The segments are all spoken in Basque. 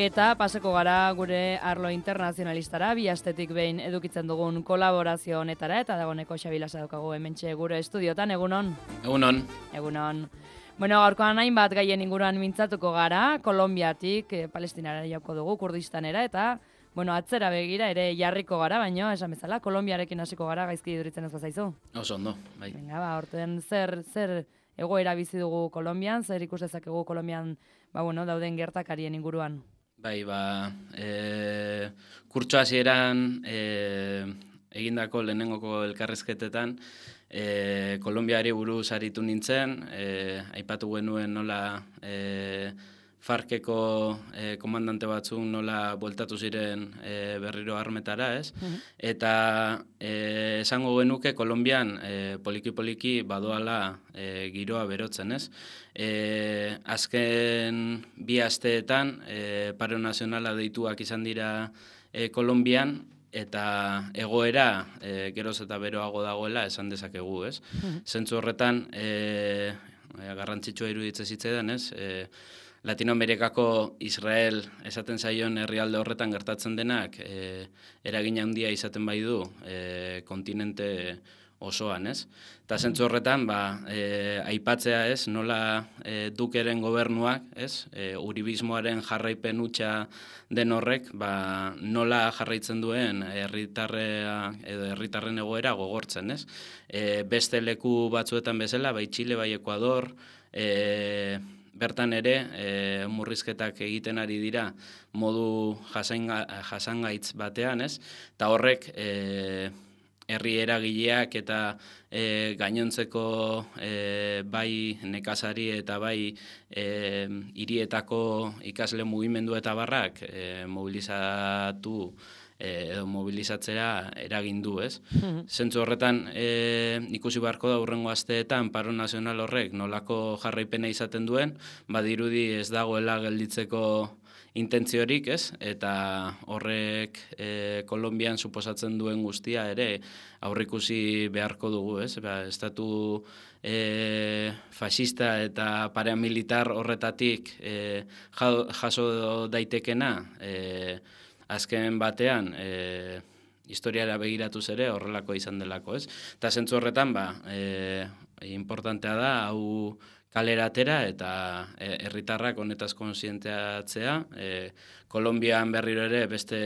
Eta paseko gara gure arlo internazionalistara, bi astetik behin edukitzen dugun kolaborazio honetara, eta dagoeneko Xabilasa daukagu hementxe gure estudiotan, egunon? Egunon. Egunon. Bueno, gaurkoan hainbat gaien inguruan mintzatuko gara, Kolonbiatik Palestinara jauko dugu, Kurdistanera, eta atzera begira ere jarriko gara, baino, esan bezala, Kolonbiarekin hasiko gara, gaizki iduritzen ez bazaizu. Oso ondo, bai. Venga, horten zer egoera bizi dugu Kolonbian, zer ikus dezakegu Kolonbian, dauden gertakarien inguruan. Bai, kurtso hasieran egindako lehenengoko elkarrizketetan, Kolonbiari buruz aritu nintzen, aipatu genuen nola Farkeko komandante batzuk nola bueltatu ziren berriro armetara, ez? Eta esango genuke Kolonbian poliki-poliki badoala giroa berotzen, ez? Azken bi asteetan paro nazionala deituak izan dira Kolonbian, eta egoera geroz eta beroago dagoela esan dezakegu, ez? Zentzu horretan, garrantzitsua iruditzen zitzaidan, ez? Latinoamerikako Israel esaten zaion herrialde horretan gertatzen denak eragin handia izaten bai du kontinente osoan, ez? Eta zentzu horretan, aipatzea, ez, nola Dukeren gobernuak, ez, uribismoaren jarraipen hutsa den horrek, nola jarraitzen duen herritarren egoera gogortzen, ez? Beste leku batzuetan bezala, bai Txile, bai Ekuador, bertan ere, murrizketak egiten ari dira modu jasangaitz batean, ez? Eta horrek, herri eragileak eta gainontzeko bai nekazari eta bai hirietako ikasle mugimendu eta barrak mobilizatu edo mobilizatzera eragin du, ez? Zentzu horretan ikusi beharko da hurrengo asteetan paro nazional horrek nolako jarraipena izaten duen, badirudi ez dagoela gelditzeko intentziorik, ez? Eta horrek Kolonbian suposatzen duen guztia ere aurrikusi beharko dugu, ez? Estatu fascista eta paramilitar horretatik jaso daitekena azken batean historiara begiratuz ere horrelako izan delako, ez? Eta zentzu horretan, importantea da, hau kalera atera eta herritarrak honetaz kontzienteatzea. Kolonbian berriro ere beste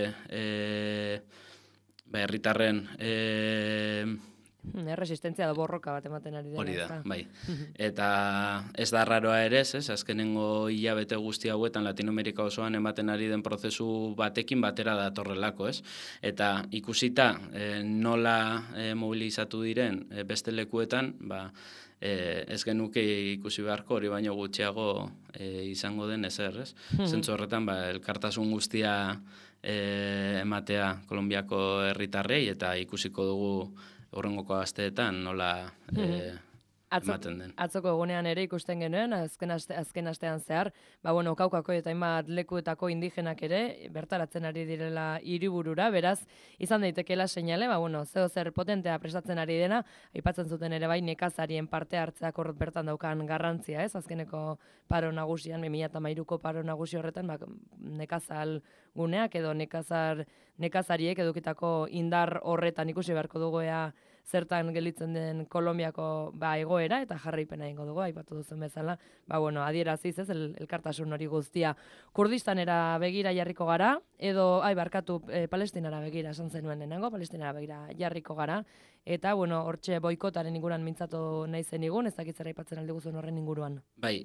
herritarren resistentzia da borroka bat ematen ari dena. Hori da, bai. Eta ez da raroa ere, ez? Azkenengo hilabete guzti hauetan Latinoamerika osoan ematen ari den prozesu batekin batera datorrelako, ez? Eta ikusita nola mobilizatu diren beste lekuetan, ez genuke ikusi beharko hori baino gutxiago izango den ezer, ez? Zentzu horretan, elkartasun guztia ematea Kolonbiako herritarrei eta ikusiko dugu horrengoko asteetan nola ematen den. Atzoko egunean ere ikusten genuen, azken astean zehar, Kaukako eta hainbat lekuetako indigenak ere bertaratzen ari direla hiriburura, beraz, izan daitekeela seinale, zeo zer potentea prestatzen ari dena, aipatzen zuten ere bai nekazarien parte hartzeak hor bertan daukan garrantzia, ez? Azkeneko paro nagusian, 2013ko paro nagusi horretan, nekazal guneak edo nekazariek edukitako indar horretan ikusi beharko dugu zertan gelditzen den Kolonbiako egoera eta jarraipena egingo dugu, aipatu duzen bezala, adieraziz, ez, elkartasun hori guztia. Kurdistanera begira jarriko gara, edo, Palestinara begira esan zenuen denengo, Palestinara begira jarriko gara, eta, hortxe boikotaren inguruan mintzatu nahi zen igun, ez dakitzera aipatzen aldi guzuen horren inguruan. Bai,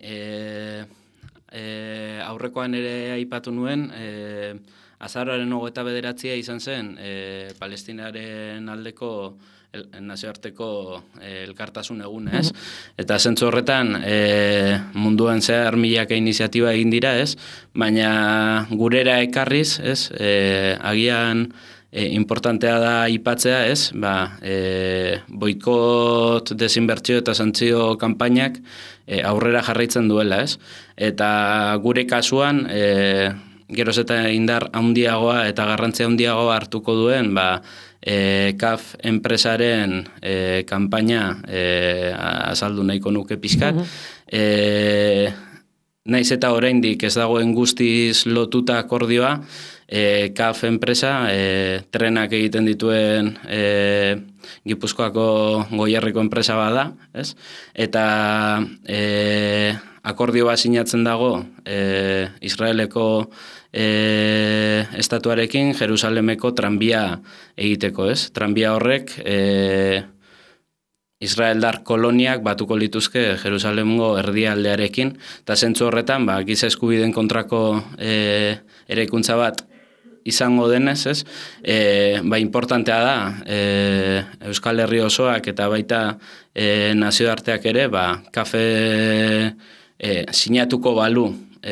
aurrekoan ere aipatu nuen, azaroaren 29 izan zen, Palestinaren aldeko nazioarteko elkartasun eguna, ez? Eta zentzu horretan munduan zehar milaka iniziatiba egin dira, ez? Baina gurera ekarriz, ez? Agian importantea da aipatzea, ez? Boikot, desinbertsio eta santzio kanpainak aurrera jarraitzen duela, ez? Eta gure kasuan geroz eta indar handiagoa eta garrantzia handiagoa hartuko duen, CAF enpresaren kanpaina azaldu nahiko nuke pizkat. naiz eta oraindik ez dagoen guztiz lotuta akordioa, CAF enpresa trenak egiten dituen Gipuzkoako Goierriko enpresa bada, ez? Eta akordio bat sinatzen dago Israeleko estatuarekin Jerusalemeko tranbia egiteko, ez? Tranbia horrek Israeldar koloniak batuko lituzke Jerusalemgo erdialdearekin, eta zentzu horretan, giza eskubideen kontrako eraikuntza bat izango denez, ez? Importantea da, Euskal Herri osoak eta baita nazioarteak ere, kafe sinatuko balu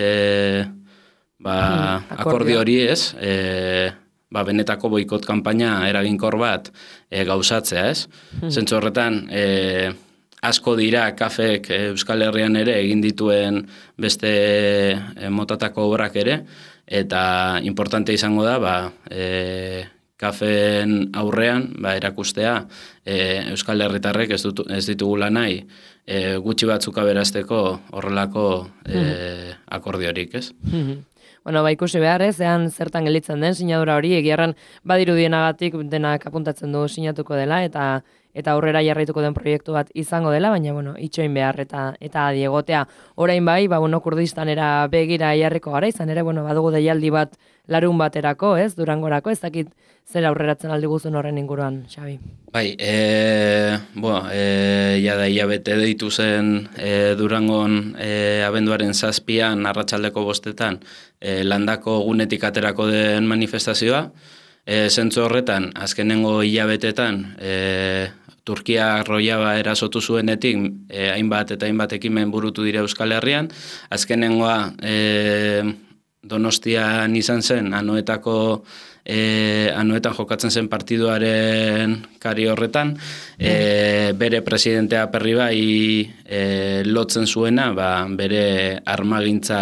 akordio hori, ez? Benetako boikot kanpaina eraginkor bat gauzatzea, ez? Zentzu horretan, asko dira kafeek Euskal Herrian ere egin dituen beste motatako obrak ere, eta importante izango da, kafeen aurrean erakustea Euskal Herritarrek ez ditugula nahi gutxi batzuk aberazteko horrelako akordiorik, ez? Bueno, ikusi behar, zean zertan gelditzen den sinadura hori, egiarran badirudienagatik denak apuntatzen du sinatuko dela, eta aurrera jarraituko den proiektu bat izango dela, baina, itxoin behar eta adiegotea. Orain bai, Kurdistanera begira jarriko gara, izan ere, badugu deialdi bat larun baterako, ez, Durangorako, ez dakit zer aurreratzen aldi guzun horren inguruan, Xabi. Bai, jada hilabete deitu zen Durangon abenduaren 7an arratsaldeko 5etan landako gunetik aterako den manifestazioa. Zentzu horretan, azkenengo hilabetetan, Turkia Rojava erasotu zuenetik hainbat eta hainbat ekimen burutu dira Euskal Herrian. Azkenengoa Donostian izan zen, Anoetan jokatzen zen partiduaren kari horretan, bere presidentea Aperribai lotzen zuena, bere armagintza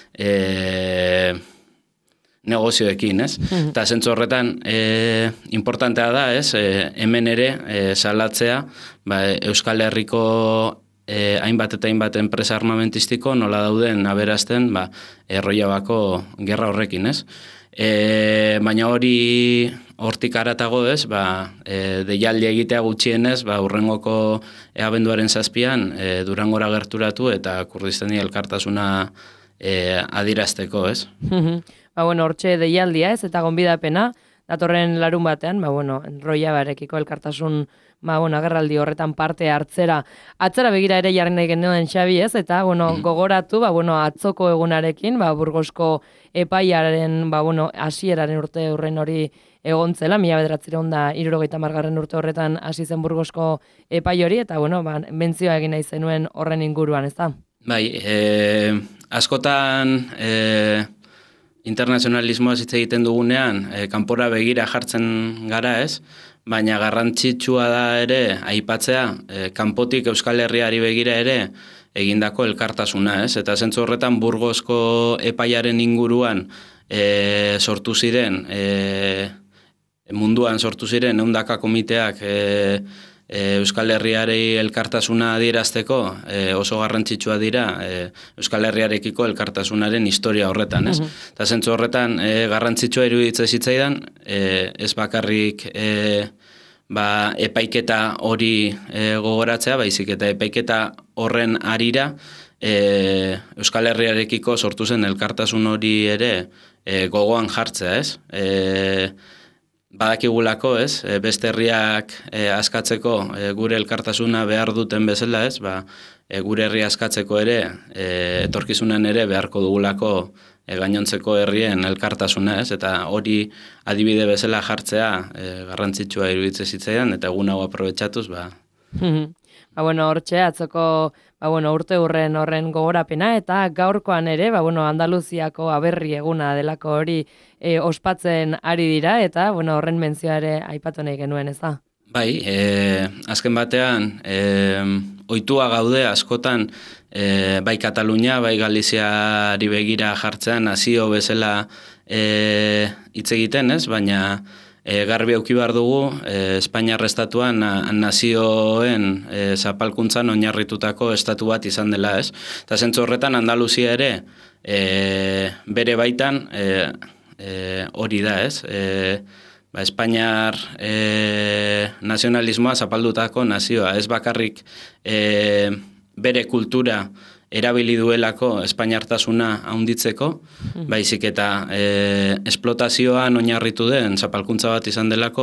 negozioekin, ez? Eta zentzu horretan importantea da, ez? Hemen ere salatzea Euskal Herriko hainbat eta hainbat enpresa armamentistiko nola dauden aberazten Rojavako gerra horrekin, ez? Baina hortik haratago, ez? Deialdi egitea gutxienez, hurrengoko abenduaren 7an Durangora gerturatu eta Kurdistani elkartasuna adierazteko, ez? Hortxe deialdia, ez? Eta gonbidapena, datorren larun batean, Rojavarekiko elkartasun agerraldi horretan parte hartzera. Atzera begira ere jarri nahi genuen, Xabi, ez? Eta, gogoratu, atzoko egunarekin, Burgosko epaiaren, hasieraren urte horren hori egontzela, 1970 urte horretan hasi zen Burgosko epai hori, eta, mentzioa egin nahi zenuen horren inguruan, ez da? Bai, askotan internazionalismoa hitz egiten dugunean, kanpora begira jartzen gara, ez? Baina garrantzitsua da ere aipatzea kanpotik Euskal Herriari begira ere egindako elkartasuna, ez? Eta zentzu horretan Burgosko epaiaren inguruan sortu ziren, munduan sortu ziren 100 komiteak Euskal Herriari elkartasuna adierazteko oso garrantzitsua dira Euskal Herriarekiko elkartasunaren historia horretan, ez? Eta zentzu horretan garrantzitsua iruditzen zitzaidan, ez bakarrik epaiketa hori gogoratzea, baizik eta epaiketa horren harira Euskal Herriarekiko sortu zen elkartasun hori ere gogoan jartzea, ez? Badakigulako, ez? Beste herriak askatzeko gure elkartasuna behar duten bezala, ez? Gure herria askatzeko ere, etorkizunan ere beharko dugulako gainontzeko herrien elkartasuna, ez? Eta hori adibide bezala jartzea garrantzitsua iruditzen zitzaidan, eta egun hau aprobetxatuz, hortxe, atzoko urte horren gogorapena, eta gaurkoan ere, Andaluziako aberri eguna delako hori ospatzen ari dira, eta horren mentzioa ere aipatu nahi genuen, ez da? Bai, azken batean, ohitua gaude askotan, bai Katalunia, bai Galiziari begira jartzean, nazio bezala hitz egiten, ez? Baina garbi auki behar dugu, Espainiar estatuan nazioen zapalkuntzan oinarritutako estatu bat izan dela, ez? Eta zentzu horretan Andaluzia ere bere baitan hori da, ez? Espainiar nazionalismoa zapaldutako nazioa, ez bakarrik bere kultura erabili duelako espainiartasuna handitzeko, baizik eta esplotazioan oinarritu den zapalkuntza bat izan delako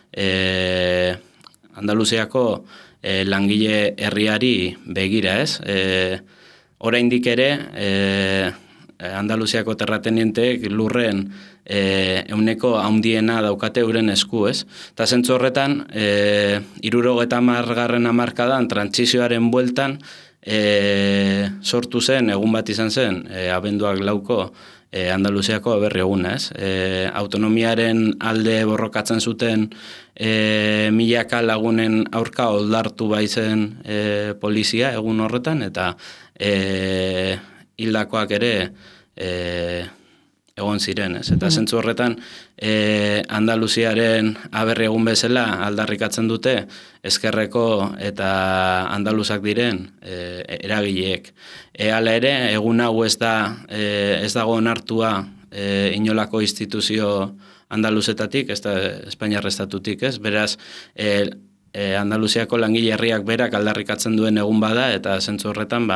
Andaluziako langile herriari begira, ez? Oraindik ere Andaluziako terratenienteek lurren euneko handiena daukate euren esku, ez? Eta zentzu horretan, 70. hamarkadan trantsizioaren bueltan sortu zen, egun bat izan zen, abenduak 4 Andaluziako berri eguna, ez? Autonomiaren alde borrokatzen zuten milaka lagunen aurka oldartu baizen polizia egun horretan, eta hildakoak ere egon ziren, ez? Eta zentzu horretan Andaluziaren aberri egun bezala aldarrikatzen dute ezkerreko eta andaluzak diren eragileek. Hala ere, egun hau ez dago onartua inolako instituzio andaluzetatik, ez da Espainiar estatutik, ez? Beraz, Andaluziako langile herriak berak aldarrikatzen duen egun bada, eta zentzu horretan,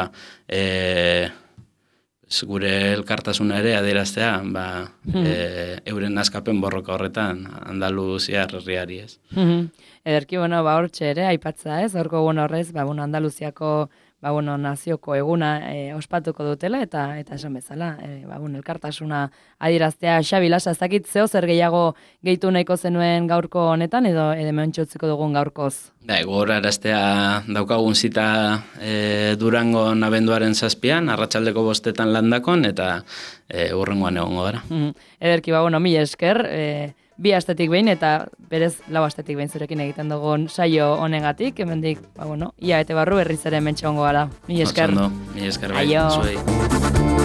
gure elkartasuna ere adieraztea, euren askapen borroka horretan Andaluziar herriari, ez. Ederki, hortxe ere, aipatza, ez? Horko egun horrez, Andaluziako nazioko eguna ospatuko dutela, eta esan bezala, elkartasuna adieraztea. Xabi, Lasa, ez dakit zeo zer gehiago gehitu nahiko zenuen gaurko honetan, edo mehontxotziko dugun gaurkoz? Gogoraraztea daukagun zita Durangon abenduaren 7, arratsaldeko 5 landakon, eta hurrengoan egongo gara. Ederki, mila esker, 2 astetik behin, eta berez 4 astetik behin zurekin egiten dugun saio honengatik, hemendik, ia eta barru berriz ere mentxe hongo gara. Mila esker. Mila esker bai.